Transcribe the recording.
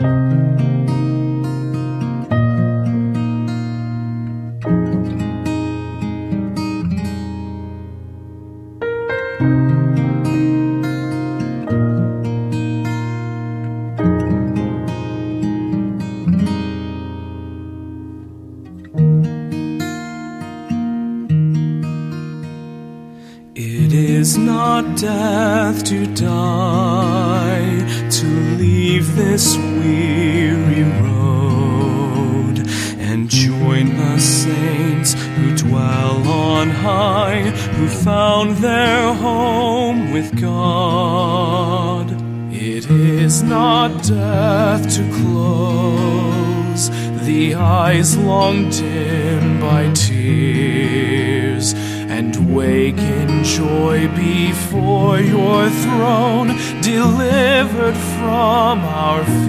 It is not death to die, to leave this weary road, and join the saints who dwell on high, who found their home with God. It is not death to close the eyes long dimmed by tears, and wake in joy before your throne, delivered from our fears.